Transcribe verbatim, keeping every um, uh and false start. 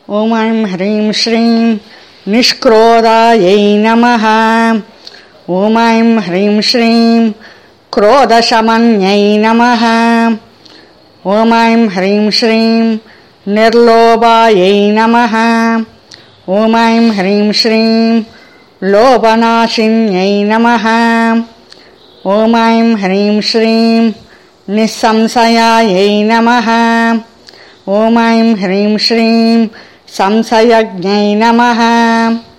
ॐ ऐं ह्रीं श्रीं निष्क्रोधायै नमः। ॐ ऐं ह्रीं श्रीं क्रोधशमन्यै नमः। ॐ ऐं ह्रीं श्रीं निर्लोभायै नमः। ॐ ऐं ह्रीं श्रीं लोभनाशिन्यै नमः। ॐ ऐं ह्रीं श्रीं निस्संशयायै नमः। ॐ ऐं ह्रीं श्रीं संशयज्ञै नमः।